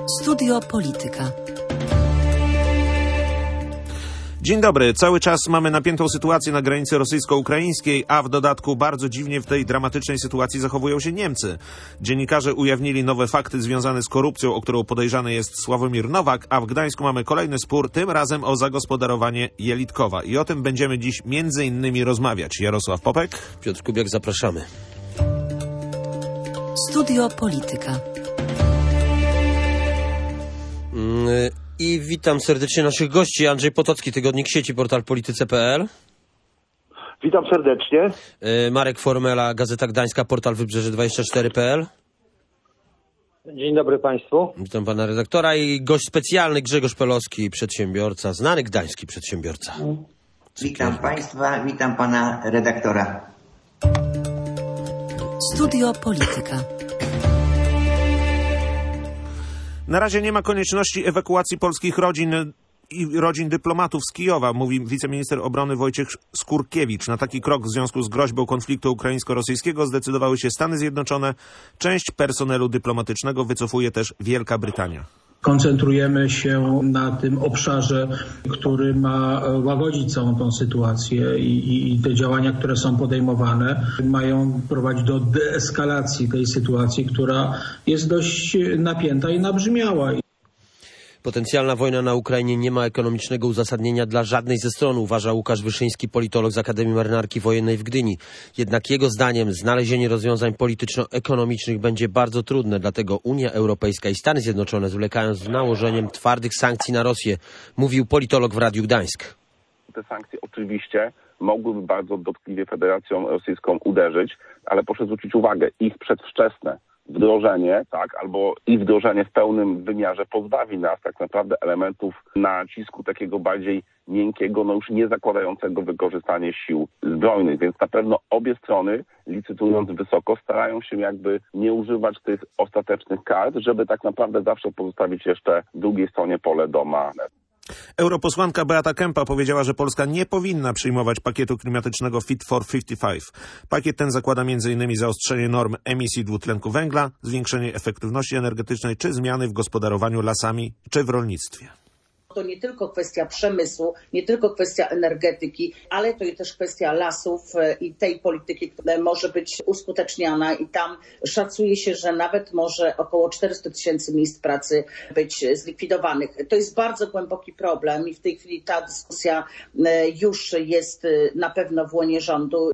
Studio Polityka. Dzień dobry. Cały czas mamy napiętą sytuację na granicy rosyjsko-ukraińskiej, a w dodatku bardzo dziwnie w tej dramatycznej sytuacji zachowują się Niemcy. Dziennikarze ujawnili nowe fakty związane z korupcją, o którą podejrzany jest Sławomir Nowak, a w Gdańsku mamy kolejny spór, tym razem o zagospodarowanie Jelitkowa. I o tym będziemy dziś między innymi rozmawiać. Jarosław Popek. Piotr Kubiak, zapraszamy. Studio Polityka. I witam serdecznie naszych gości. Andrzej Potocki, Tygodnik Sieci, portal polityce.pl. Witam serdecznie. Marek Formela, Gazeta Gdańska, portal Wybrzeże24.pl. Dzień dobry Państwu. Witam pana redaktora i gość specjalny Grzegorz Pelowski, przedsiębiorca, znany gdański przedsiębiorca. Witam Państwa, witam pana redaktora. Studio Polityka. Na razie nie ma konieczności ewakuacji polskich rodzin i rodzin dyplomatów z Kijowa, mówi wiceminister obrony Wojciech Skurkiewicz. Na taki krok w związku z groźbą konfliktu ukraińsko-rosyjskiego zdecydowały się Stany Zjednoczone. Część personelu dyplomatycznego wycofuje też Wielka Brytania. Koncentrujemy się na tym obszarze, który ma łagodzić całą tą sytuację i te działania, które są podejmowane, mają prowadzić do deeskalacji tej sytuacji, która jest dość napięta i nabrzmiała. Potencjalna wojna na Ukrainie nie ma ekonomicznego uzasadnienia dla żadnej ze stron, uważa Łukasz Wyszyński, politolog z Akademii Marynarki Wojennej w Gdyni. Jednak jego zdaniem znalezienie rozwiązań polityczno-ekonomicznych będzie bardzo trudne, dlatego Unia Europejska i Stany Zjednoczone zwlekają z nałożeniem twardych sankcji na Rosję, mówił politolog w Radiu Gdańsk. Te sankcje oczywiście mogłyby bardzo dotkliwie Federacją Rosyjską uderzyć, ale proszę zwrócić uwagę, ich przedwczesne wdrożenie, albo i wdrożenie w pełnym wymiarze pozbawi nas tak naprawdę elementów nacisku takiego bardziej miękkiego, już nie zakładającego wykorzystanie sił zbrojnych, więc na pewno obie strony, licytując wysoko, starają się jakby nie używać tych ostatecznych kart, żeby tak naprawdę zawsze pozostawić jeszcze drugiej stronie pole do manewru. Europosłanka Beata Kempa powiedziała, że Polska nie powinna przyjmować pakietu klimatycznego Fit for 55. Pakiet ten zakłada m.in. zaostrzenie norm emisji dwutlenku węgla, zwiększenie efektywności energetycznej czy zmiany w gospodarowaniu lasami czy w rolnictwie. To nie tylko kwestia przemysłu, nie tylko kwestia energetyki, ale to też kwestia lasów i tej polityki, która może być uskuteczniana i tam szacuje się, że nawet może około 400 000 miejsc pracy być zlikwidowanych. To jest bardzo głęboki problem i w tej chwili ta dyskusja już jest na pewno w łonie rządu.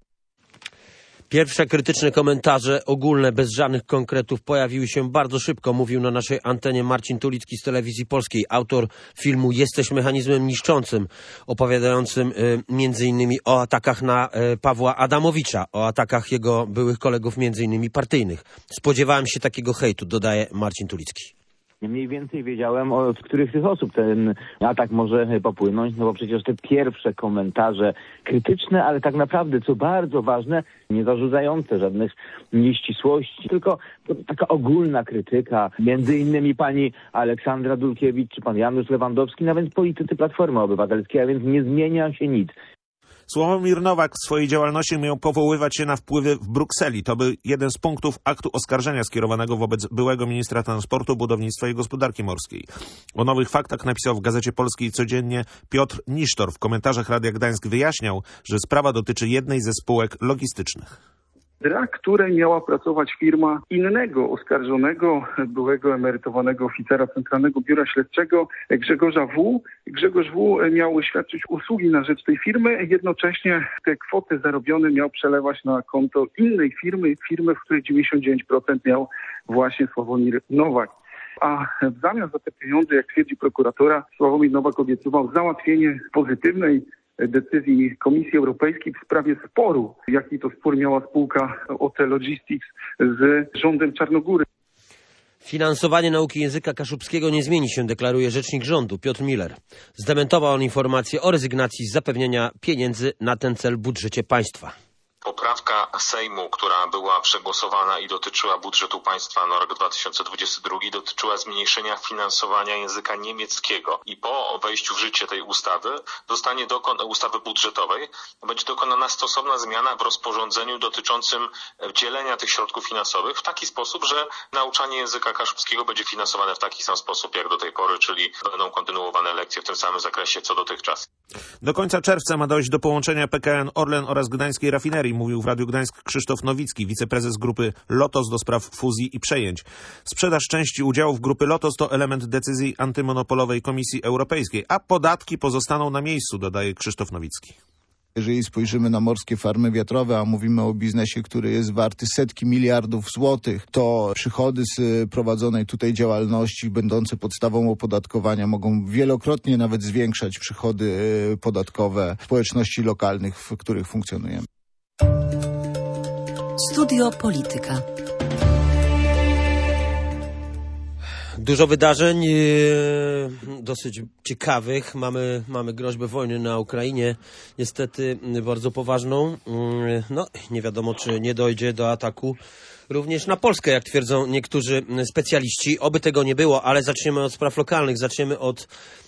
Pierwsze krytyczne komentarze ogólne, bez żadnych konkretów, pojawiły się bardzo szybko, mówił na naszej antenie Marcin Tulicki z Telewizji Polskiej, autor filmu Jesteś mechanizmem niszczącym, opowiadającym m.in. o atakach na Pawła Adamowicza, o atakach jego byłych kolegów m.in. partyjnych. Spodziewałem się takiego hejtu, dodaje Marcin Tulicki. Mniej więcej wiedziałem, od których tych osób ten atak może popłynąć, bo przecież te pierwsze komentarze krytyczne, ale tak naprawdę, co bardzo ważne, nie zarzucające żadnych nieścisłości, tylko taka ogólna krytyka, między innymi pani Aleksandra Dulkiewicz czy pan Janusz Lewandowski, nawet politycy Platformy Obywatelskiej, a więc nie zmienia się nic. Sławomir Nowak w swojej działalności miał powoływać się na wpływy w Brukseli. To był jeden z punktów aktu oskarżenia skierowanego wobec byłego ministra transportu, budownictwa i gospodarki morskiej. O nowych faktach napisał w Gazecie Polskiej codziennie Piotr Nisztor. W komentarzach Radia Gdańsk wyjaśniał, że sprawa dotyczy jednej ze spółek logistycznych, dla której miała pracować firma innego oskarżonego, byłego emerytowanego oficera Centralnego Biura Śledczego Grzegorza W. Grzegorz W. miał świadczyć usługi na rzecz tej firmy, jednocześnie te kwoty zarobione miał przelewać na konto innej firmy, w której 99% miał właśnie Sławomir Nowak. A w zamian za te pieniądze, jak twierdzi prokuratora, Sławomir Nowak obiecywał załatwienie pozytywnej decyzji Komisji Europejskiej w sprawie sporu, jaki to spór miała spółka OT Logistics z rządem Czarnogóry. Finansowanie nauki języka kaszubskiego nie zmieni się, deklaruje rzecznik rządu Piotr Miller. Zdementował on informację o rezygnacji z zapewnienia pieniędzy na ten cel w budżecie państwa. Poprawka Sejmu, która była przegłosowana i dotyczyła budżetu państwa na rok 2022, dotyczyła zmniejszenia finansowania języka niemieckiego. I po wejściu w życie tej ustawy ustawy budżetowej będzie dokonana stosowna zmiana w rozporządzeniu dotyczącym dzielenia tych środków finansowych w taki sposób, że nauczanie języka kaszubskiego będzie finansowane w taki sam sposób jak do tej pory, czyli będą kontynuowane lekcje w tym samym zakresie co dotychczas. Do końca czerwca ma dojść do połączenia PKN Orlen oraz Gdańskiej Rafinerii, mówił w Radiu Gdańsk Krzysztof Nowicki, wiceprezes grupy Lotos do spraw fuzji i przejęć. Sprzedaż części udziałów grupy Lotos to element decyzji antymonopolowej Komisji Europejskiej, a podatki pozostaną na miejscu, dodaje Krzysztof Nowicki. Jeżeli spojrzymy na morskie farmy wiatrowe, a mówimy o biznesie, który jest warty setki miliardów złotych, to przychody z prowadzonej tutaj działalności będące podstawą opodatkowania mogą wielokrotnie nawet zwiększać przychody podatkowe społeczności lokalnych, w których funkcjonujemy. Studio Polityka. Dużo wydarzeń, dosyć ciekawych. Mamy groźbę wojny na Ukrainie, niestety bardzo poważną. No, nie wiadomo, czy nie dojdzie do ataku również na Polskę, jak twierdzą niektórzy specjaliści. Oby tego nie było, ale zaczniemy od spraw lokalnych. Zaczniemy od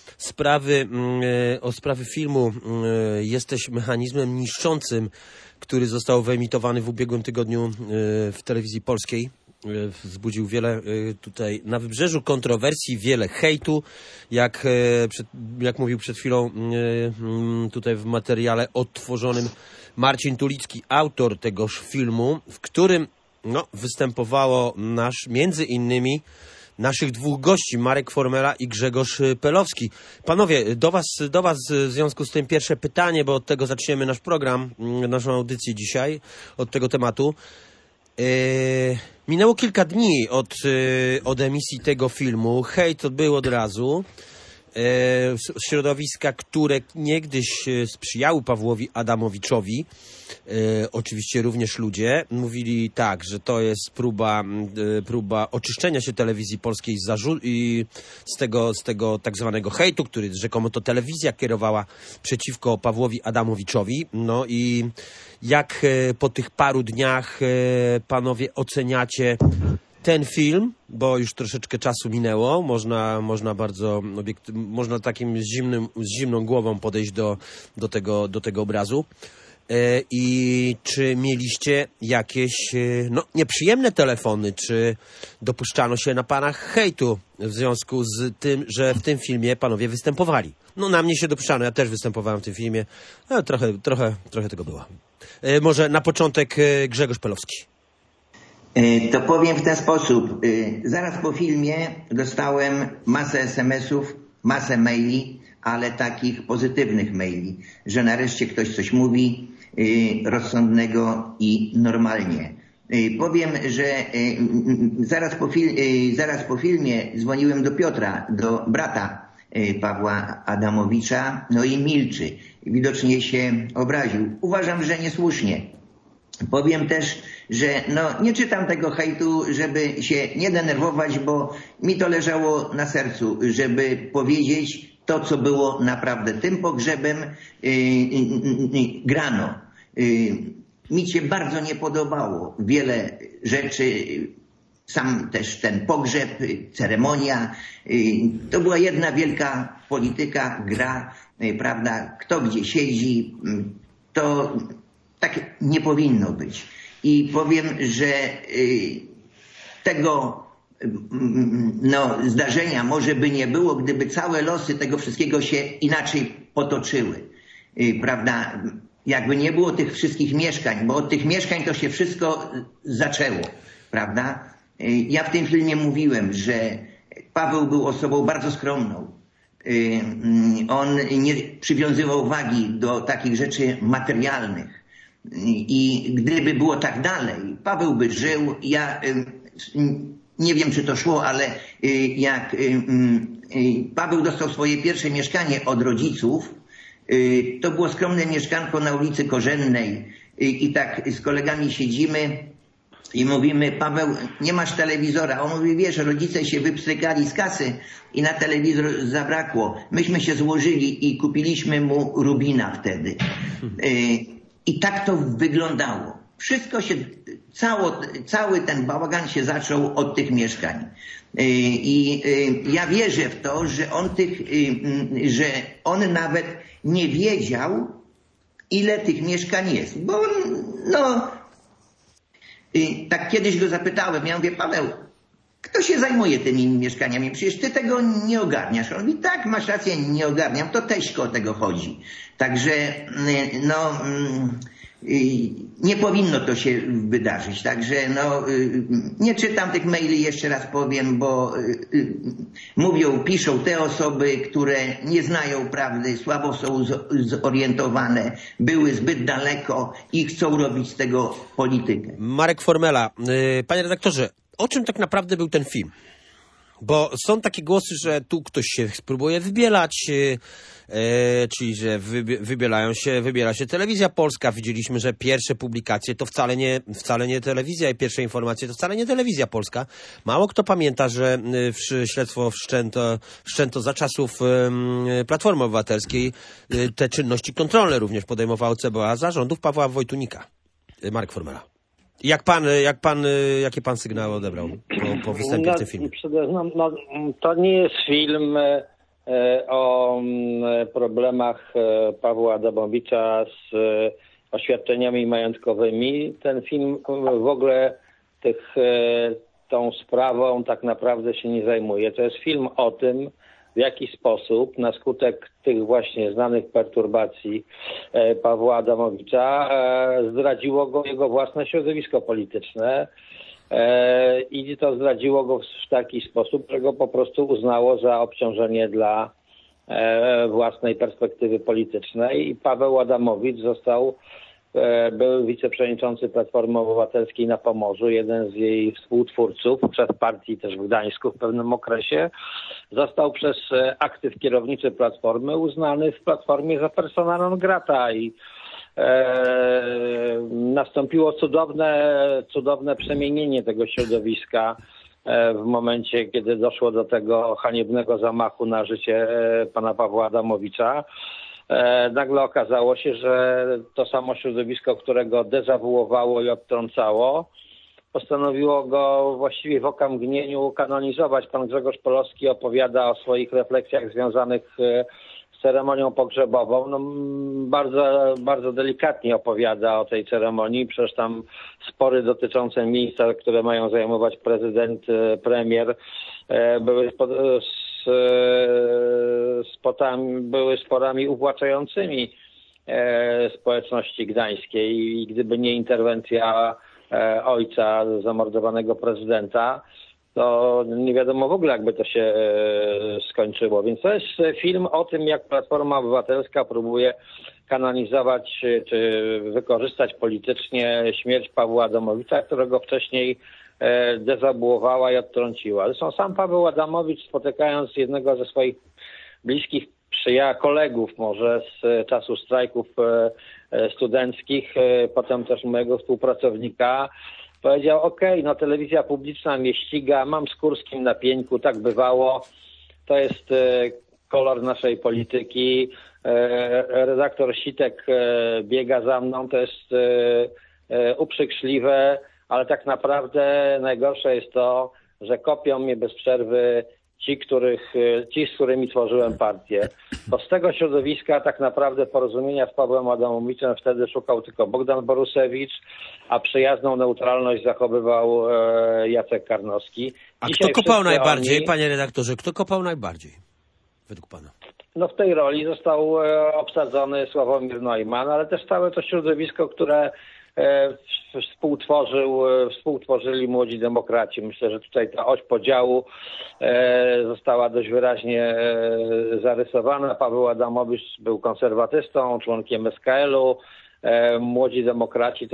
sprawy filmu Jesteś mechanizmem niszczącym, który został wyemitowany w ubiegłym tygodniu w telewizji polskiej. Wzbudził wiele tutaj na Wybrzeżu kontrowersji, wiele hejtu, jak mówił przed chwilą tutaj w materiale odtworzonym Marcin Tulicki, autor tegoż filmu, w którym występowało między innymi naszych dwóch gości, Marek Formela i Grzegorz Pelowski. Panowie, do was w związku z tym pierwsze pytanie, bo od tego zaczniemy nasz program, naszą audycję dzisiaj, od tego tematu. Minęło kilka dni od emisji tego filmu. Hejt był od razu. Środowiska, które niegdyś sprzyjały Pawłowi Adamowiczowi, oczywiście również ludzie, mówili tak, że to jest próba oczyszczenia się telewizji polskiej z tego tak zwanego hejtu, który rzekomo to telewizja kierowała przeciwko Pawłowi Adamowiczowi. No i jak po tych paru dniach panowie oceniacie ten film, bo już troszeczkę czasu minęło, można bardzo można takim z zimną głową podejść do tego obrazu. I czy mieliście jakieś nieprzyjemne telefony, czy dopuszczano się na panach hejtu w związku z tym, że w tym filmie panowie występowali? No na mnie się dopuszczano, ja też występowałem w tym filmie, ale trochę tego było. Może na początek Grzegorz Pelowski. To powiem w ten sposób. Zaraz po filmie dostałem masę SMS-ów, masę maili, ale takich pozytywnych maili, że nareszcie ktoś coś mówi rozsądnego i normalnie. Powiem, że zaraz po filmie dzwoniłem do Piotra, do brata Pawła Adamowicza, no i milczy. Widocznie się obraził. Uważam, że niesłusznie. Powiem też, że nie czytam tego hejtu, żeby się nie denerwować, bo mi to leżało na sercu, żeby powiedzieć to, co było naprawdę. Tym pogrzebem grano. Mi się bardzo nie podobało wiele rzeczy, sam też ten pogrzeb, ceremonia. To była jedna wielka polityka, gra, prawda, kto gdzie siedzi, to tak nie powinno być. I powiem, że tego zdarzenia może by nie było, gdyby całe losy tego wszystkiego się inaczej potoczyły. Prawda? Jakby nie było tych wszystkich mieszkań, bo od tych mieszkań to się wszystko zaczęło. Prawda? Ja w tym filmie mówiłem, że Paweł był osobą bardzo skromną. On nie przywiązywał wagi do takich rzeczy materialnych. I gdyby było tak dalej, Paweł by żył. Ja nie wiem, czy to szło, ale jak Paweł dostał swoje pierwsze mieszkanie od rodziców, to było skromne mieszkanko na ulicy Korzennej i tak z kolegami siedzimy i mówimy: Paweł, nie masz telewizora. On mówi: wiesz, rodzice się wypstrykali z kasy i na telewizor zabrakło. Myśmy się złożyli i kupiliśmy mu Rubina wtedy. I tak to wyglądało. Wszystko się, cały ten bałagan się zaczął od tych mieszkań. I ja wierzę w to, że on nawet nie wiedział, ile tych mieszkań jest. Bo tak kiedyś go zapytałem, ja mówię, Paweł, kto się zajmuje tymi mieszkaniami? Przecież ty tego nie ogarniasz. On mówi, tak, masz rację, nie ogarniam, to Teśko o tego chodzi. Także nie powinno to się wydarzyć. Także nie czytam tych maili, jeszcze raz powiem, bo piszą te osoby, które nie znają prawdy, słabo są zorientowane, były zbyt daleko i chcą robić z tego politykę. Marek Formela, panie redaktorze, o czym tak naprawdę był ten film? Bo są takie głosy, że tu ktoś się spróbuje wybielać, czyli że wybiela się Telewizja Polska. Widzieliśmy, że pierwsze publikacje to wcale nie telewizja i pierwsze informacje to wcale nie Telewizja Polska. Mało kto pamięta, że śledztwo wszczęto za czasów Platformy Obywatelskiej. Te czynności kontrolne również podejmowało CBA za rządów Pawła Wojtunika. Marek Formela. Jakie pan sygnały odebrał po występie w tym filmie? To nie jest film o problemach Pawła Adamowicza z oświadczeniami majątkowymi. Ten film w ogóle tą sprawą tak naprawdę się nie zajmuje. To jest film o tym, w jaki sposób na skutek tych właśnie znanych perturbacji Pawła Adamowicza zdradziło go jego własne środowisko polityczne i to zdradziło go w taki sposób, że go po prostu uznało za obciążenie dla własnej perspektywy politycznej i Paweł Adamowicz był wiceprzewodniczący Platformy Obywatelskiej na Pomorzu, jeden z jej współtwórców, szef partii też w Gdańsku w pewnym okresie, został przez aktyw kierowniczy Platformy uznany w Platformie za persona non grata i nastąpiło cudowne przemienienie tego środowiska w momencie, kiedy doszło do tego haniebnego zamachu na życie pana Pawła Adamowicza. Nagle okazało się, że to samo środowisko, które go dezawuowało i odtrącało, postanowiło go właściwie w okamgnieniu kanonizować. Pan Grzegorz Polowski opowiada o swoich refleksjach związanych z ceremonią pogrzebową. Bardzo, bardzo delikatnie opowiada o tej ceremonii. Przecież tam spory dotyczące miejsca, które mają zajmować prezydent, premier, były sporami uwłaczającymi społeczności gdańskiej i gdyby nie interwencja ojca zamordowanego prezydenta, to nie wiadomo w ogóle, jakby to się skończyło. Więc to jest film o tym, jak Platforma Obywatelska próbuje kanonizować czy wykorzystać politycznie śmierć Pawła Adamowicza, którego wcześniej dezabuowała i odtrąciła. Zresztą sam Paweł Adamowicz, spotykając jednego ze swoich bliskich kolegów może z czasu strajków studenckich, potem też mojego współpracownika, powiedział, telewizja publiczna mnie ściga, mam z Kurskim na pieńku, tak bywało, to jest kolor naszej polityki, redaktor Sitek biega za mną, to jest uprzykrzliwe, ale tak naprawdę najgorsze jest to, że kopią mnie bez przerwy ci, z którymi tworzyłem partię. Bo z tego środowiska tak naprawdę porozumienia z Pawłem Adamowiczem wtedy szukał tylko Bogdan Borusewicz, a przyjazną neutralność zachowywał Jacek Karnowski. A kto kopał najbardziej, panie redaktorze? Kto kopał najbardziej, według pana? W tej roli został obsadzony Sławomir Neumann, ale też całe to środowisko, które współtworzyli Młodzi Demokraci. Myślę, że tutaj ta oś podziału została dość wyraźnie zarysowana. Paweł Adamowicz był konserwatystą, członkiem SKL-u. Młodzi Demokraci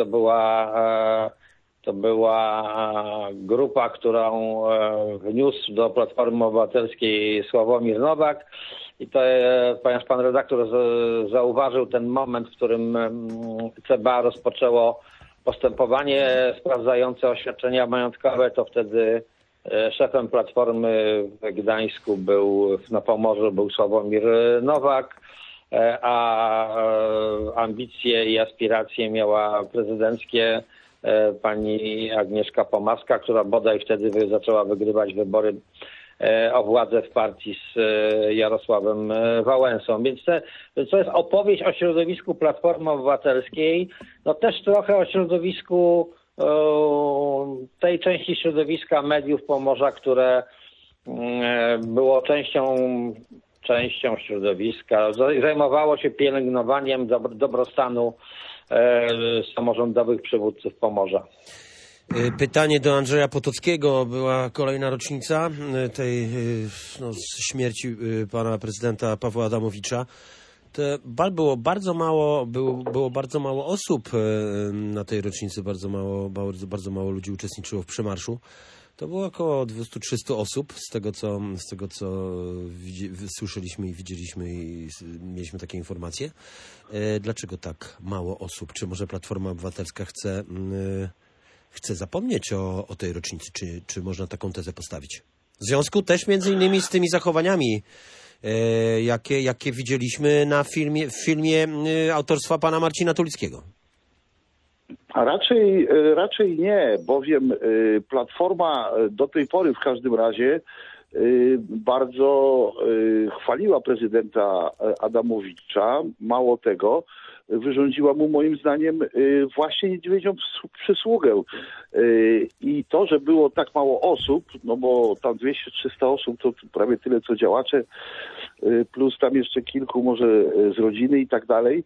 to była grupa, którą wniósł do Platformy Obywatelskiej Sławomir Nowak. I to, ponieważ pan redaktor zauważył ten moment, w którym CBA rozpoczęło postępowanie sprawdzające oświadczenia majątkowe, to wtedy szefem Platformy w Gdańsku na Pomorzu był Sławomir Nowak. a ambicje i aspiracje miała prezydenckie pani Agnieszka Pomaska, która bodaj wtedy zaczęła wygrywać wybory o władzę w partii z Jarosławem Wałęsą. Więc to jest opowieść o środowisku Platformy Obywatelskiej, no też trochę o środowisku tej części środowiska mediów Pomorza, które było częścią środowiska, zajmowało się pielęgnowaniem dobrostanu samorządowych przywódców Pomorza. Pytanie do Andrzeja Potockiego. Była kolejna rocznica tej śmierci pana prezydenta Pawła Adamowicza. Było bardzo mało osób na tej rocznicy, bardzo mało ludzi uczestniczyło w przemarszu. To było około 200-300 osób, z tego co słyszeliśmy i widzieliśmy i mieliśmy takie informacje. Dlaczego tak mało osób? Czy może Platforma Obywatelska chce zapomnieć o tej rocznicy? Czy można taką tezę postawić? W związku też między innymi z tymi zachowaniami, jakie widzieliśmy w filmie autorstwa pana Marcina Tulickiego. A raczej nie, bowiem Platforma do tej pory w każdym razie bardzo chwaliła prezydenta Adamowicza. Mało tego, wyrządziła mu moim zdaniem właśnie niedźwiedzią przysługę. I to, że było tak mało osób, no bo tam 200-300 osób to prawie tyle co działacze, plus tam jeszcze kilku może z rodziny i tak dalej,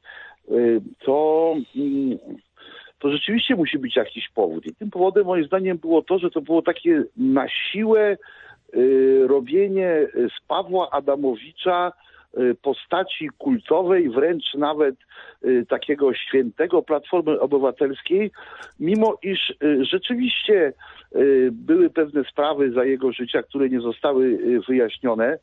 to rzeczywiście musi być jakiś powód. I tym powodem moim zdaniem było to, że to było takie na siłę robienie z Pawła Adamowicza postaci kultowej, wręcz nawet takiego świętego Platformy Obywatelskiej, mimo iż rzeczywiście były pewne sprawy za jego życia, które nie zostały wyjaśnione,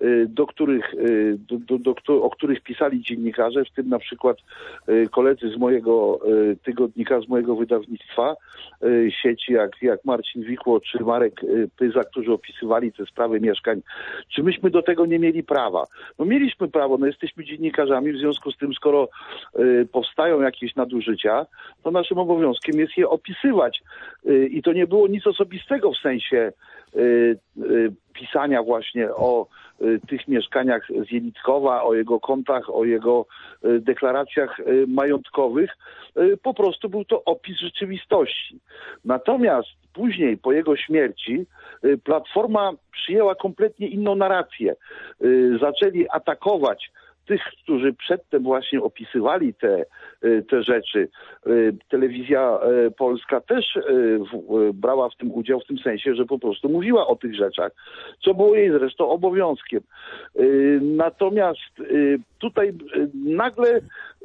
o których pisali dziennikarze, w tym na przykład koledzy z mojego tygodnika, z mojego wydawnictwa, sieci jak Marcin Wikło czy Marek Pyza, którzy opisywali te sprawy mieszkań. Czy myśmy do tego nie mieli prawa? No mieliśmy prawo, no jesteśmy dziennikarzami, w związku z tym, skoro powstają jakieś nadużycia, to naszym obowiązkiem jest je opisywać. I to nie było nic osobistego w sensie pisania właśnie o tych mieszkaniach z Jelitkowa, o jego kontach, o jego deklaracjach majątkowych. Po prostu był to opis rzeczywistości. Natomiast później, po jego śmierci, Platforma przyjęła kompletnie inną narrację. Zaczęli atakować tych, którzy przedtem właśnie opisywali te rzeczy. Telewizja polska też brała w tym udział w tym sensie, że po prostu mówiła o tych rzeczach, co było jej zresztą obowiązkiem. Natomiast tutaj nagle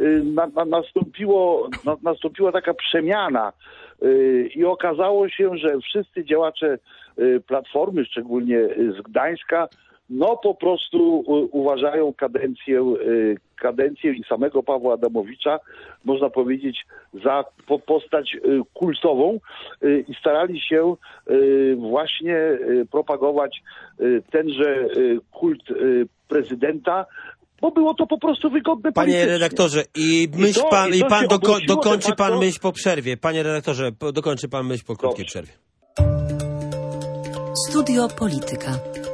nastąpiła taka przemiana i okazało się, że wszyscy działacze Platformy, szczególnie z Gdańska, no po prostu uważają kadencję i samego Pawła Adamowicza, można powiedzieć, za postać kultową i starali się właśnie propagować tenże kult prezydenta, bo było to po prostu wygodne politycznie. Panie redaktorze, dokończy pan myśl po przerwie. Panie redaktorze, dokończy pan myśl po krótkiej przerwie. Studio Polityka.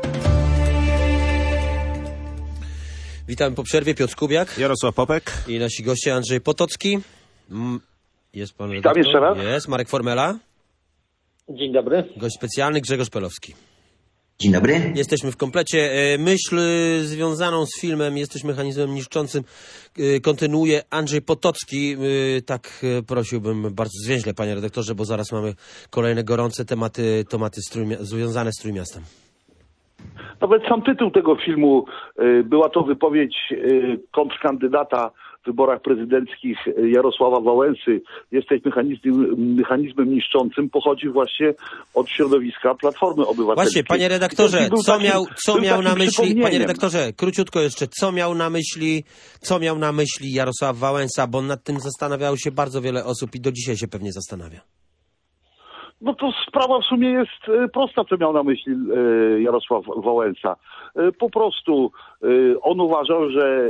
Witamy po przerwie. Piotr Kubiak, Jarosław Popek i nasi goście Andrzej Potocki. Jest pan redaktor? Witam jeszcze raz. Jest Marek Formela. Dzień dobry. Gość specjalny Grzegorz Pelowski. Dzień dobry. Jesteśmy w komplecie. Myśl związaną z filmem Jesteś mechanizmem niszczącym kontynuuje Andrzej Potocki. Tak prosiłbym bardzo zwięźle, panie redaktorze, bo zaraz mamy kolejne gorące tematy związane z Trójmiastem. Nawet sam tytuł tego filmu, była to wypowiedź kontrkandydata w wyborach prezydenckich Jarosława Wałęsy, Jesteś mechanizmem niszczącym, pochodzi właśnie od środowiska Platformy Obywatelskiej. Właśnie, panie redaktorze, co miał na myśli, panie redaktorze, króciutko jeszcze, co miał na myśli Jarosław Wałęsa, bo nad tym zastanawiało się bardzo wiele osób i do dzisiaj się pewnie zastanawia. No to sprawa w sumie jest prosta, co miał na myśli Jarosław Wałęsa. Po prostu on uważał, że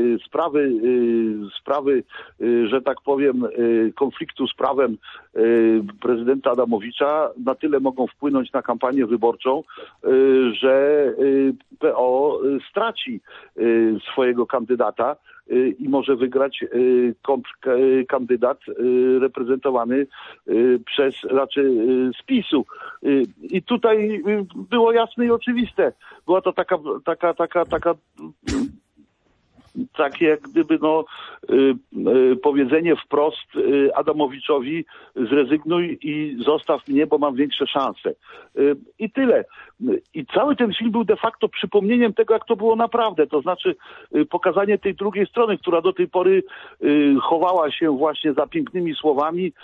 sprawy, że tak powiem, konfliktu z prawem prezydenta Adamowicza na tyle mogą wpłynąć na kampanię wyborczą, że PO straci swojego kandydata i może wygrać kandydat reprezentowany przez raczej z PiS-u. I tutaj było jasne i oczywiste. Była to takie jak gdyby powiedzenie wprost Adamowiczowi: zrezygnuj i zostaw mnie, bo mam większe szanse. I tyle. I cały ten film był de facto przypomnieniem tego, jak to było naprawdę. To znaczy pokazanie tej drugiej strony, która do tej pory chowała się właśnie za pięknymi słowami,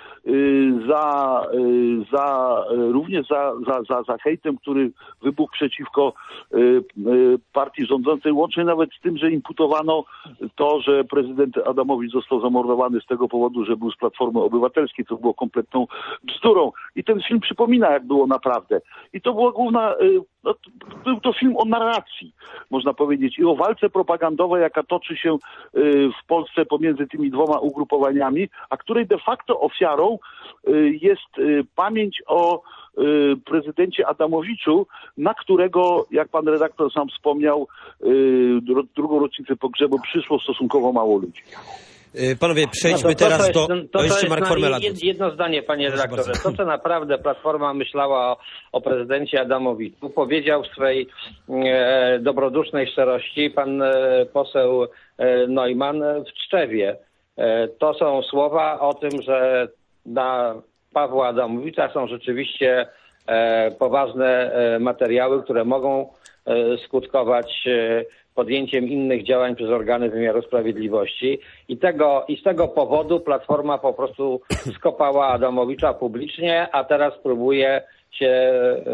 również za hejtem, który wybuchł przeciwko partii rządzącej, łącznie nawet z tym, że imputowano to, że prezydent Adamowicz został zamordowany z tego powodu, że był z Platformy Obywatelskiej, co było kompletną bzdurą. I ten film przypomina, jak było naprawdę. I to była główna, był to film o narracji, można powiedzieć, i o walce propagandowej, jaka toczy się w Polsce pomiędzy tymi dwoma ugrupowaniami, a której de facto ofiarą jest pamięć o prezydencie Adamowiczu, na którego, jak pan redaktor sam wspomniał, drugą rocznicę pogrzebu przyszło stosunkowo mało ludzi. Panowie, przejdźmy teraz do jeszcze Mark Formela. Jedno zdanie, panie redaktorze. To, co naprawdę Platforma myślała o prezydencie Adamowiczu, powiedział w swej dobrodusznej szczerości pan poseł Neumann w Tczewie. To są słowa o tym, że dla Pawła Adamowicza są rzeczywiście poważne materiały, które mogą skutkować podjęciem innych działań przez organy wymiaru sprawiedliwości. I z tego powodu Platforma po prostu skopała Adamowicza publicznie, a teraz próbuje się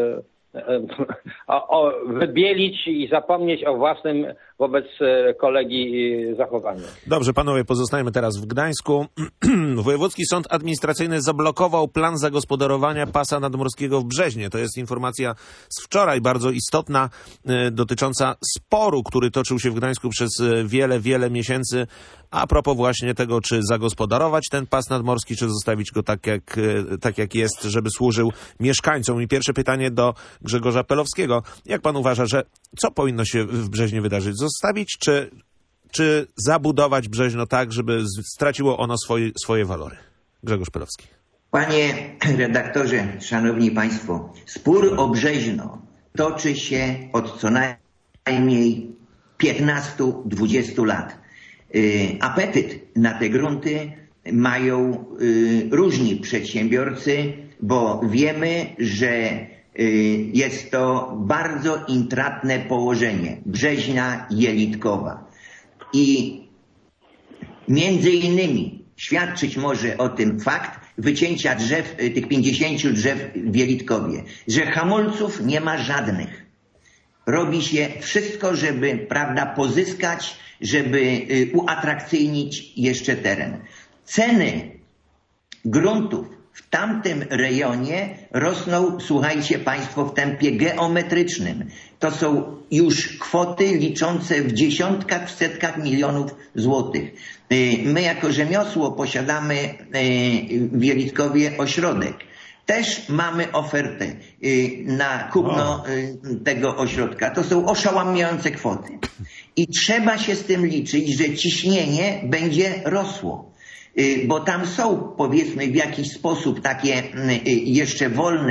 wybielić i zapomnieć o własnym wobec kolegi zachowaniu. Dobrze, panowie, pozostajemy teraz w Gdańsku. Wojewódzki Sąd Administracyjny zablokował plan zagospodarowania pasa nadmorskiego w Brzeźnie. To jest informacja z wczoraj, bardzo istotna, dotycząca sporu, który toczył się w Gdańsku przez wiele miesięcy a propos właśnie tego, czy zagospodarować ten pas nadmorski, czy zostawić go tak jak jest, żeby służył mieszkańcom. I pierwsze pytanie do Grzegorza Pelowskiego. Jak pan uważa, że co powinno się w Brzeźnie wydarzyć? Zostawić, czy zabudować Brzeźno tak, żeby straciło ono swoje walory? Grzegorz Pelowski. Panie redaktorze, szanowni państwo, spór o Brzeźno toczy się od co najmniej 15-20 lat. Apetyt na te grunty mają różni przedsiębiorcy, bo wiemy, że jest to bardzo intratne położenie Brzeźna Jelitkowa. I między innymi świadczyć może o tym fakt wycięcia drzew, tych 50 drzew w Jelitkowie, że hamulców nie ma żadnych. Robi się wszystko, żeby, pozyskać, żeby uatrakcyjnić jeszcze teren. Ceny gruntów w tamtym rejonie rosną, słuchajcie państwo, w tempie geometrycznym. To są już kwoty liczące w dziesiątkach, w setkach milionów złotych. My jako rzemiosło posiadamy w Jelitkowie ośrodek. Też mamy ofertę na kupno tego ośrodka. To są oszałamiające kwoty. I trzeba się z tym liczyć, że ciśnienie będzie rosło. Bo tam są, powiedzmy, w jakiś sposób takie jeszcze wolne,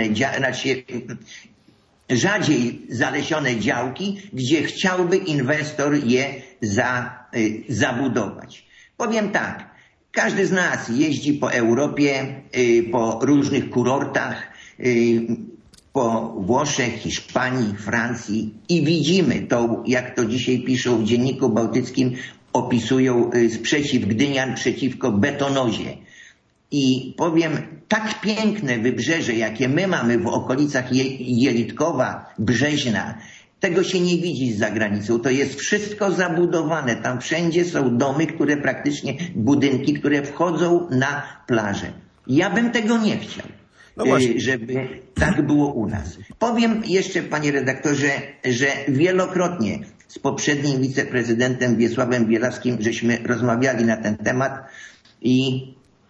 rzadziej zalesione działki, gdzie chciałby inwestor je zabudować. Powiem tak, każdy z nas jeździ po Europie, po różnych kurortach, po Włoszech, Hiszpanii, Francji i widzimy to, jak to dzisiaj piszą w Dzienniku Bałtyckim, opisują sprzeciw Gdynian przeciwko betonozie. I powiem, tak piękne wybrzeże, jakie my mamy w okolicach Jelitkowa, Brzeźna, tego się nie widzi z zagranicą. To jest wszystko zabudowane. Tam wszędzie są domy, budynki, które wchodzą na plażę. Ja bym tego nie chciał. żeby tak było u nas. Powiem jeszcze, panie redaktorze, że wielokrotnie z poprzednim wiceprezydentem Wiesławem Bielaskim żeśmy rozmawiali na ten temat i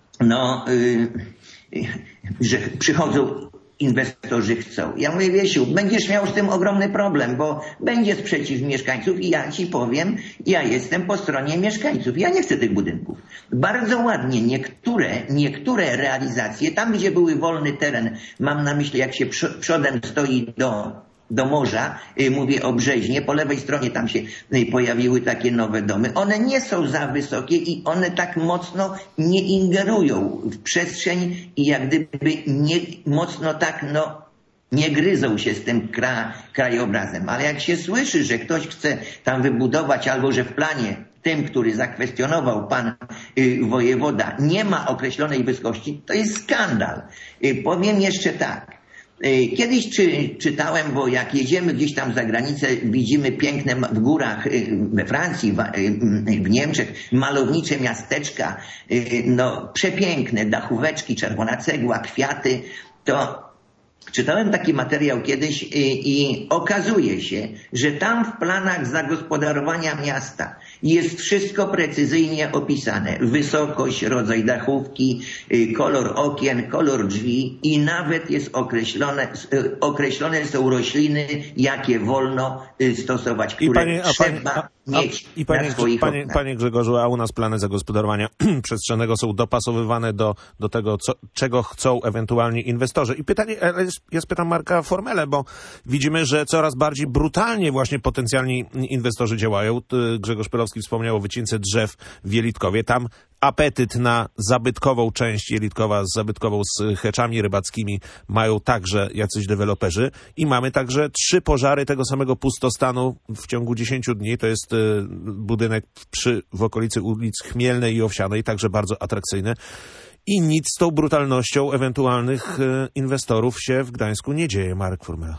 że przychodzą inwestorzy, chcą. Ja mówię, Wiesiu, będziesz miał z tym ogromny problem, bo będzie sprzeciw mieszkańców i ja ci powiem, ja jestem po stronie mieszkańców. Ja nie chcę tych budynków. Bardzo ładnie niektóre realizacje, tam gdzie były wolny teren, mam na myśli jak się przodem stoi do morza, mówię o Brzeźnie, po lewej stronie tam się pojawiły takie nowe domy. One nie są za wysokie i one tak mocno nie ingerują w przestrzeń i jak gdyby nie mocno tak, nie gryzą się z tym krajobrazem. Ale jak się słyszy, że ktoś chce tam wybudować albo że w planie tym, który zakwestionował pan wojewoda, nie ma określonej wysokości, to jest skandal. Powiem jeszcze tak. Kiedyś czytałem, bo jak jedziemy gdzieś tam za granicę, widzimy piękne w górach we Francji, w Niemczech, malownicze miasteczka, przepiękne, dachóweczki, czerwona cegła, kwiaty, to czytałem taki materiał kiedyś i okazuje się, że tam w planach zagospodarowania miasta jest wszystko precyzyjnie opisane. Wysokość, rodzaj dachówki, kolor okien, kolor drzwi i nawet jest określone są rośliny, jakie wolno stosować, które trzeba mieć na swoich oknach. Panie Grzegorzu, a u nas plany zagospodarowania przestrzennego są dopasowywane do tego, czego chcą ewentualni inwestorzy. I pytanie, ja spytam Marka Formelę, bo widzimy, że coraz bardziej brutalnie właśnie potencjalni inwestorzy działają. Grzegorz Pelowski wspomniał o wycince drzew w Jelitkowie. Tam apetyt na zabytkową część Jelitkowa, zabytkową z heczami rybackimi mają także jacyś deweloperzy. I mamy także 3 pożary tego samego pustostanu w ciągu 10 dni. To jest budynek w okolicy ulic Chmielnej i Owsianej, także bardzo atrakcyjny. I nic z tą brutalnością ewentualnych inwestorów się w Gdańsku nie dzieje. Marek Formela.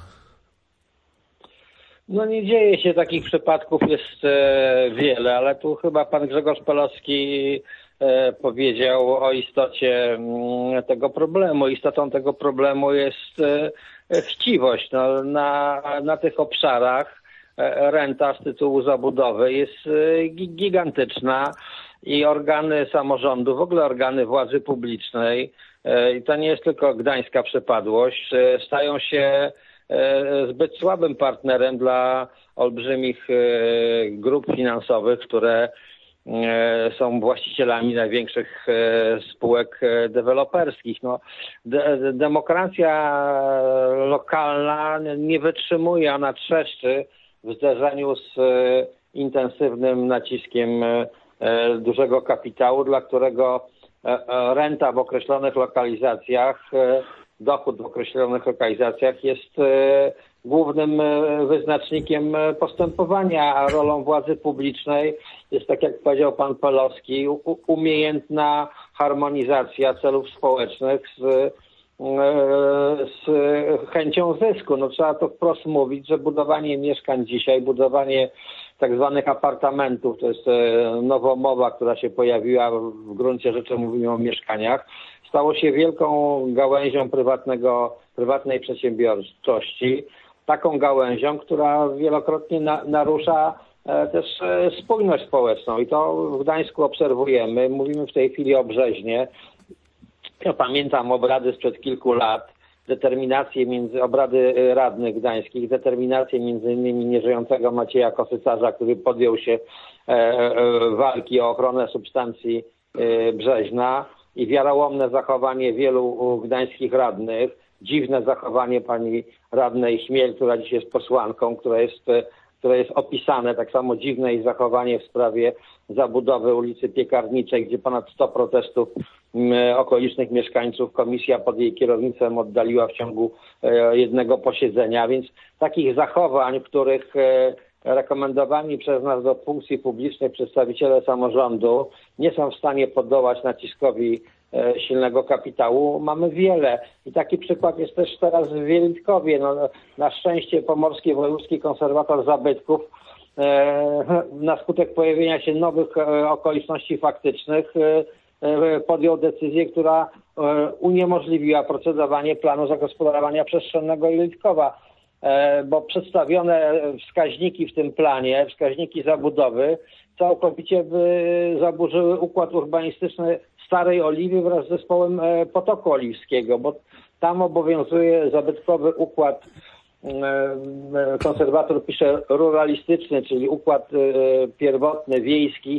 Nie dzieje się, takich przypadków jest wiele, ale tu chyba pan Grzegorz Pelowski powiedział o istocie tego problemu. Istotą tego problemu jest chciwość. Na tych obszarach renta z tytułu zabudowy jest gigantyczna i organy samorządu, w ogóle organy władzy publicznej, i to nie jest tylko gdańska przypadłość, stają się zbyt słabym partnerem dla olbrzymich grup finansowych, które są właścicielami największych spółek deweloperskich. Demokracja lokalna nie wytrzymuje, ona trzeszczy w zderzeniu z intensywnym naciskiem dużego kapitału, dla którego renta w określonych lokalizacjach, dochód w określonych lokalizacjach jest głównym wyznacznikiem postępowania, a rolą władzy publicznej jest, tak jak powiedział pan Pelowski, umiejętna harmonizacja celów społecznych z chęcią zysku. Trzeba to wprost mówić, że budowanie mieszkań dzisiaj, budowanie tak zwanych apartamentów, to jest nowomowa, która się pojawiła, w gruncie rzeczy mówimy o mieszkaniach, stało się wielką gałęzią prywatnej przedsiębiorczości, taką gałęzią, która wielokrotnie narusza też spójność społeczną i to w Gdańsku obserwujemy. Mówimy w tej chwili o Brzeźnie. Ja pamiętam obrady sprzed kilku lat, obrady radnych gdańskich, determinację między innymi nieżyjącego Macieja Kosycarza, który podjął się walki o ochronę substancji Brzeźna i wiarołomne zachowanie wielu gdańskich radnych, dziwne zachowanie pani radnej Chmiel, która dziś jest posłanką, które jest opisane, tak samo dziwne jej zachowanie w sprawie zabudowy ulicy Piekarniczej, gdzie ponad 100 protestów okolicznych mieszkańców komisja pod jej kierownictwem oddaliła w ciągu jednego posiedzenia, więc takich zachowań, w których rekomendowani przez nas do funkcji publicznej przedstawiciele samorządu nie są w stanie podołać naciskowi silnego kapitału, mamy wiele. I taki przykład jest też teraz w Jelitkowie. Na szczęście Pomorski Wojewódzki Konserwator Zabytków na skutek pojawienia się nowych okoliczności faktycznych podjął decyzję, która uniemożliwiła procedowanie planu zagospodarowania przestrzennego Ilitkowa, bo przedstawione wskaźniki w tym planie, wskaźniki zabudowy całkowicie by zaburzyły układ urbanistyczny Starej Oliwy wraz z zespołem Potoku Oliwskiego, bo tam obowiązuje zabytkowy układ, konserwator pisze ruralistyczny, czyli układ pierwotny, wiejski.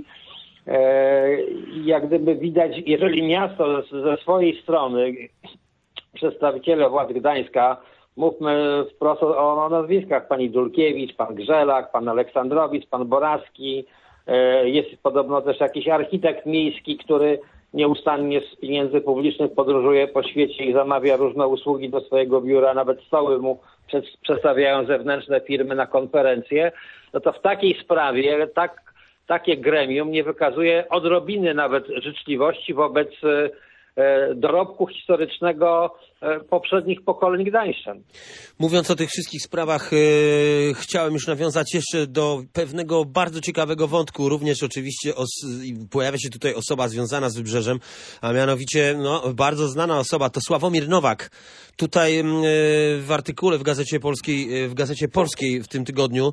Jak gdyby widać, jeżeli miasto ze swojej strony, przedstawiciele władz Gdańska, mówmy wprost o nazwiskach, pani Dulkiewicz, pan Grzelak, pan Aleksandrowicz, pan Boraski, jest podobno też jakiś architekt miejski, który nieustannie z pieniędzy publicznych podróżuje po świecie i zamawia różne usługi do swojego biura, nawet stoły mu przedstawiają zewnętrzne firmy na konferencje, no to w takiej sprawie takie gremium nie wykazuje odrobiny nawet życzliwości wobec dorobku historycznego poprzednich pokoleń gdańszczan. Mówiąc o tych wszystkich sprawach, chciałem już nawiązać jeszcze do pewnego bardzo ciekawego wątku. Również oczywiście pojawia się tutaj osoba związana z Wybrzeżem, a mianowicie bardzo znana osoba, to Sławomir Nowak. Tutaj w artykule w Gazecie Polskiej w tym tygodniu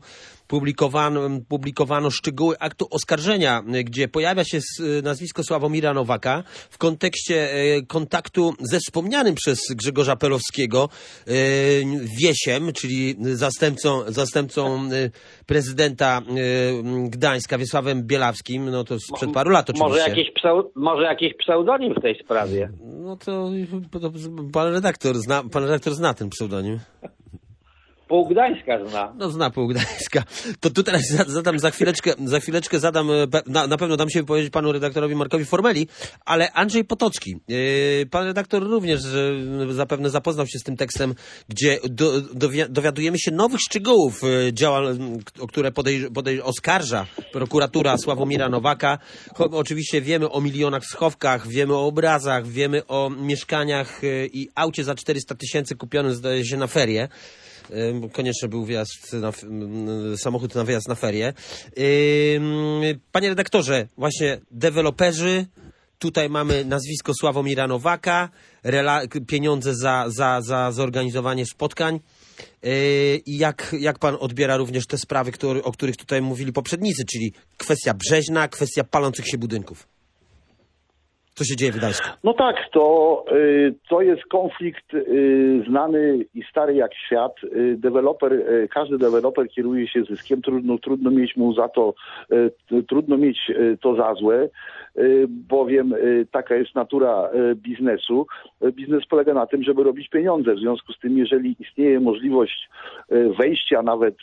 publikowano szczegóły aktu oskarżenia, gdzie pojawia się nazwisko Sławomira Nowaka w kontekście kontaktu ze wspomnianym przez Grzegorza Pelowskiego Wiesiem, czyli zastępcą prezydenta Gdańska Wiesławem Bielawskim, no to sprzed paru lat oczywiście. Może jakiś pseudonim w tej sprawie? No to pan redaktor zna ten pseudonim. Pół Gdańska zna. No zna pół Gdańska. To tu teraz zadam za chwileczkę zadam, na pewno dam się wypowiedzieć panu redaktorowi Markowi Formeli, ale Andrzej Potocki, pan redaktor również zapewne zapoznał się z tym tekstem, gdzie dowiadujemy się nowych szczegółów działań, o które oskarża prokuratura Sławomira Nowaka. Oczywiście wiemy o milionach w schowkach, wiemy o obrazach, wiemy o mieszkaniach i aucie za 400 000 kupionym, zdaje się, na ferie. Konieczny był samochód na wyjazd na ferie. Panie redaktorze, właśnie deweloperzy, tutaj mamy nazwisko Sławomira Nowaka, pieniądze za zorganizowanie spotkań. I jak pan odbiera również te sprawy, o których tutaj mówili poprzednicy, czyli kwestia Brzeźna, kwestia palących się budynków? Co się dzieje w Gdańsku? No tak, to jest konflikt znany i stary jak świat. Każdy deweloper kieruje się zyskiem. Trudno mieć mu za to, trudno mieć to za złe, bowiem taka jest natura biznesu. Biznes polega na tym, żeby robić pieniądze. W związku z tym, jeżeli istnieje możliwość wejścia nawet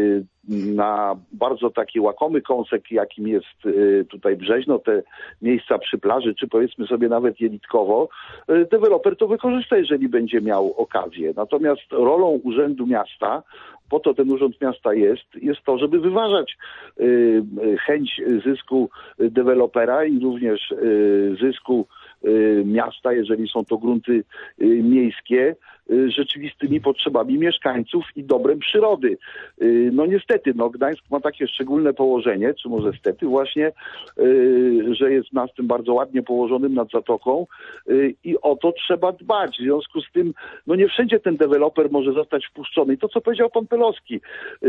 na bardzo taki łakomy kąsek, jakim jest tutaj Brzeźno, te miejsca przy plaży, czy powiedzmy sobie nawet Jelitkowo, deweloper to wykorzysta, jeżeli będzie miał okazję. Natomiast rolą Urzędu Miasta, po to ten Urząd Miasta jest to, żeby wyważać chęć zysku dewelopera i również zysku miasta, jeżeli są to grunty miejskie, rzeczywistymi potrzebami mieszkańców i dobrem przyrody. No niestety, Gdańsk ma takie szczególne położenie, czy może stety właśnie, że jest miastem bardzo ładnie położonym nad zatoką i o to trzeba dbać. W związku z tym, nie wszędzie ten deweloper może zostać wpuszczony. I to, co powiedział pan Pelowski,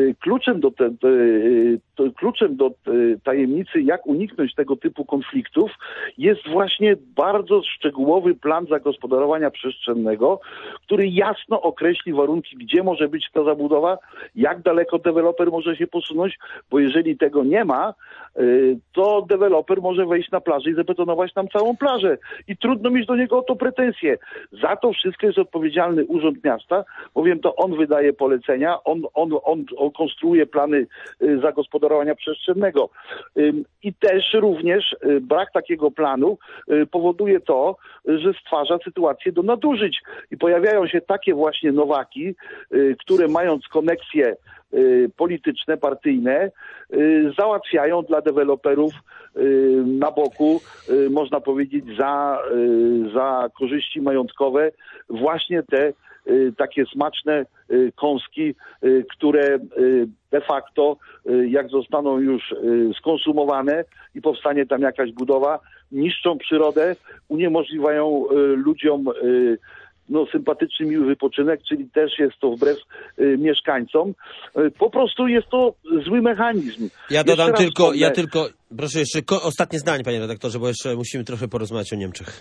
kluczem do tajemnicy, jak uniknąć tego typu konfliktów, jest właśnie bardzo szczegółowy plan zagospodarowania przestrzennego, który jasno określi warunki, gdzie może być ta zabudowa, jak daleko deweloper może się posunąć, bo jeżeli tego nie ma, to deweloper może wejść na plażę i zabetonować tam całą plażę. I trudno mieć do niego o to pretensje. Za to wszystko jest odpowiedzialny Urząd Miasta, bowiem to on wydaje polecenia, on konstruuje plany zagospodarowania przestrzennego. I też również brak takiego planu powoduje to, że stwarza sytuację do nadużyć. I pojawiają się takie właśnie Nowaki, które mając koneksje polityczne, partyjne, załatwiają dla deweloperów na boku, można powiedzieć, za korzyści majątkowe właśnie te takie smaczne kąski, które de facto, jak zostaną już skonsumowane i powstanie tam jakaś budowa, niszczą przyrodę, uniemożliwiają ludziom sympatyczny, miły wypoczynek, czyli też jest to wbrew mieszkańcom. Po prostu jest to zły mechanizm. Ja dodam tylko, proszę jeszcze ostatnie zdanie, panie redaktorze, bo jeszcze musimy trochę porozmawiać o Niemczech.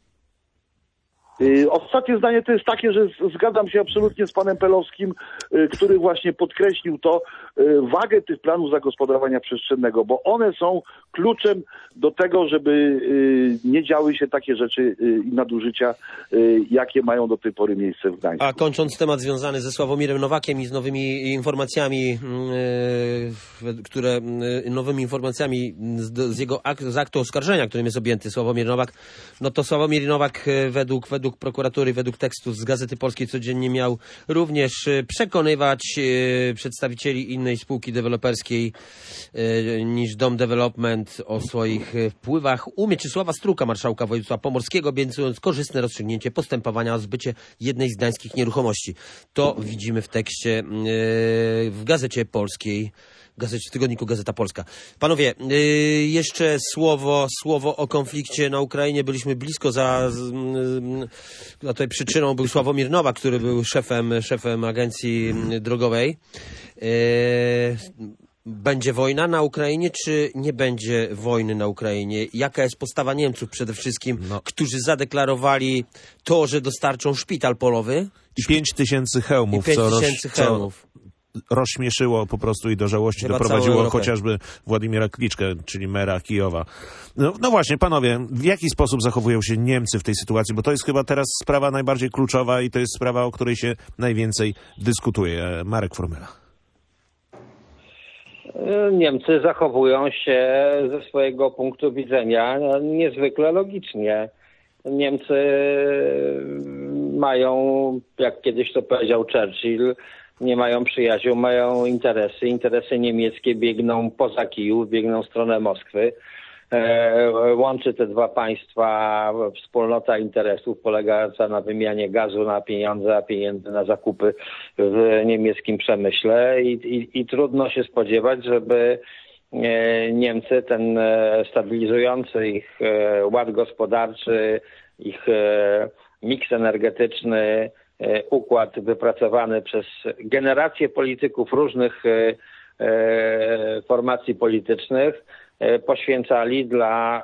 Ostatnie zdanie to jest takie, że zgadzam się absolutnie z panem Pelowskim, który właśnie podkreślił wagę tych planów zagospodarowania przestrzennego, bo one są kluczem do tego, żeby nie działy się takie rzeczy i nadużycia, jakie mają do tej pory miejsce w Gdańsku. A kończąc temat związany ze Sławomirem Nowakiem i z nowymi informacjami, z aktu oskarżenia, którym jest objęty Sławomir Nowak, no to Sławomir Nowak według prokuratury, według tekstu z Gazety Polskiej codziennie miał również przekonywać przedstawicieli innej spółki deweloperskiej niż Dom Development o swoich wpływach u Mieczysława Struka, marszałka województwa pomorskiego, obiecując korzystne rozstrzygnięcie postępowania o zbycie jednej z gdańskich nieruchomości. To widzimy w tekście w Gazecie Polskiej, w tygodniku Gazeta Polska. Panowie, jeszcze słowo o konflikcie na Ukrainie. Byliśmy blisko, tutaj przyczyną był Sławomir Nowak, który był szefem agencji drogowej. Będzie wojna na Ukrainie, czy nie będzie wojny na Ukrainie? Jaka jest postawa Niemców przede wszystkim, którzy zadeklarowali to, że dostarczą szpital polowy? I 5000 hełmów, co rozśmieszyło po prostu i do żałości chyba doprowadziło chociażby Władimira Kliczkę, czyli mera Kijowa. No właśnie, panowie, w jaki sposób zachowują się Niemcy w tej sytuacji? Bo to jest chyba teraz sprawa najbardziej kluczowa i to jest sprawa, o której się najwięcej dyskutuje. Marek Formela. Niemcy zachowują się ze swojego punktu widzenia niezwykle logicznie. Niemcy mają, jak kiedyś to powiedział Churchill, nie mają przyjaciół, mają interesy. Interesy niemieckie biegną poza Kijów, biegną w stronę Moskwy. Łączy te dwa państwa wspólnota interesów polegająca na wymianie gazu na pieniądze, a pieniędzy na zakupy w niemieckim przemyśle i trudno się spodziewać, żeby Niemcy ten stabilizujący ich ład gospodarczy, ich miks energetyczny, układ wypracowany przez generacje polityków różnych formacji politycznych poświęcali dla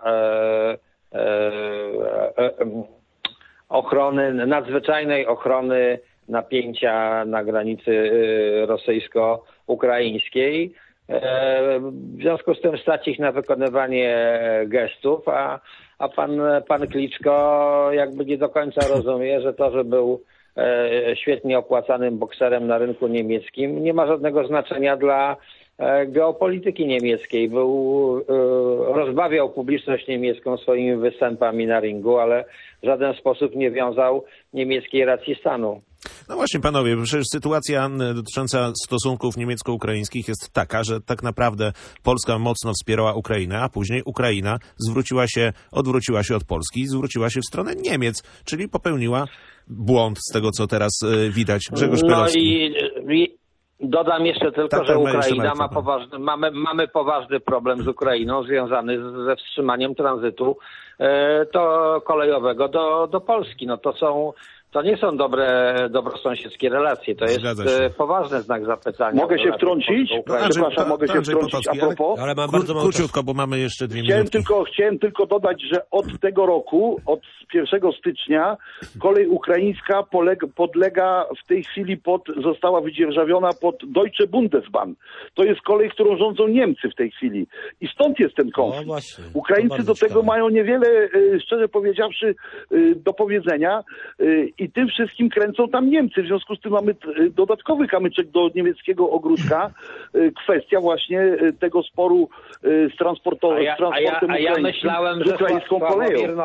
nadzwyczajnej ochrony napięcia na granicy rosyjsko-ukraińskiej. W związku z tym stać ich na wykonywanie gestów, a pan Kliczko jakby nie do końca rozumie, że to, że był świetnie opłacanym bokserem na rynku niemieckim, nie ma żadnego znaczenia dla geopolityki niemieckiej. Rozbawiał publiczność niemiecką swoimi występami na ringu, ale w żaden sposób nie wiązał niemieckiej racji stanu. No właśnie, panowie, przecież sytuacja dotycząca stosunków niemiecko-ukraińskich jest taka, że tak naprawdę Polska mocno wspierała Ukrainę, a później Ukraina odwróciła się od Polski i zwróciła się w stronę Niemiec, czyli popełniła błąd z tego, co teraz widać. Grzegorz Pelowski. Dodam jeszcze tylko, że Ukraina mamy poważny problem z Ukrainą związany ze wstrzymaniem tranzytu kolejowego do Polski. No to nie są dobrosąsiedzkie relacje. To jest poważny znak zapytania. Mogę się wtrącić? Przepraszam, mogę się wtrącić a propos? Ale mam bardzo króciutko, bo mamy jeszcze 2 minuty. Chciałem tylko dodać, że od tego roku, od 1 stycznia, kolej ukraińska podlega w tej chwili została wydzierżawiona pod Deutsche Bundesbahn. To jest kolej, którą rządzą Niemcy w tej chwili. I stąd jest ten konflikt. Właśnie, Ukraińcy do tego mają niewiele, szczerze powiedziawszy, do powiedzenia. I tym wszystkim kręcą tam Niemcy. W związku z tym mamy dodatkowy kamyczek do niemieckiego ogródka. Kwestia właśnie tego sporu z transportem ukraińskim z ukraińską koleją.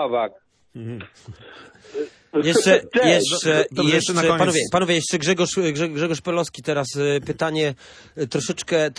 Panowie, jeszcze Grzegorz Pelowski teraz pytanie troszeczkę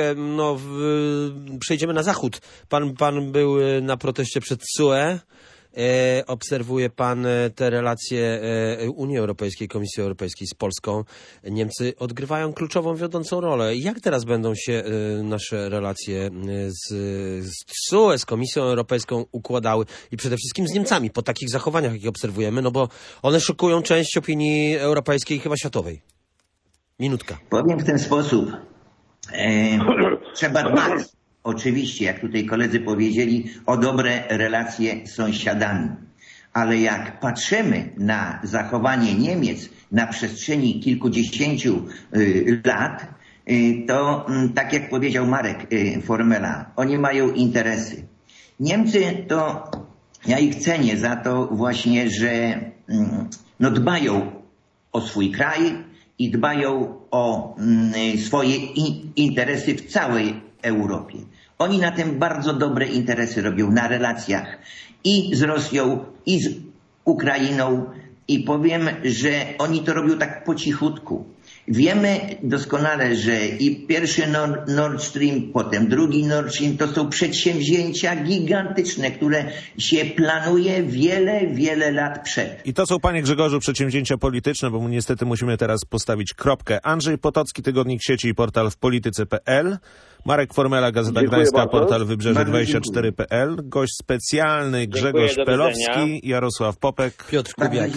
przejdziemy na zachód. Pan był na proteście przed TSUE. obserwuje pan te relacje Unii Europejskiej, Komisji Europejskiej z Polską. Niemcy odgrywają kluczową, wiodącą rolę. Jak teraz będą się nasze relacje z TSUE, z Komisją Europejską układały i przede wszystkim z Niemcami po takich zachowaniach, jakie obserwujemy, no bo one szokują część opinii europejskiej i chyba światowej. Minutka. Powiem w ten sposób. Trzeba dbać, oczywiście, jak tutaj koledzy powiedzieli, o dobre relacje z sąsiadami. Ale jak patrzymy na zachowanie Niemiec na przestrzeni kilkudziesięciu lat, to tak jak powiedział Marek Formela, oni mają interesy. Niemcy to, ja ich cenię za to właśnie, że dbają o swój kraj i dbają o swoje interesy w całej Europie. Oni na tym bardzo dobre interesy robią, na relacjach i z Rosją, i z Ukrainą. I powiem, że oni to robią tak po cichutku. Wiemy doskonale, że i pierwszy Nord Stream, potem drugi Nord Stream to są przedsięwzięcia gigantyczne, które się planuje wiele lat przed. I to są, panie Grzegorzu, przedsięwzięcia polityczne, bo niestety musimy teraz postawić kropkę. Andrzej Potocki, Tygodnik Sieci i portal wpolityce.pl. Marek Formela, Gazeta Gdańska, portal Wybrzeże24.pl. Gość specjalny Grzegorz Pelowski, Jarosław Popek, Piotr Kubiak.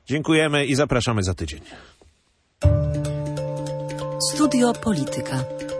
Dziękujemy i zapraszamy za tydzień. Studio Polityka.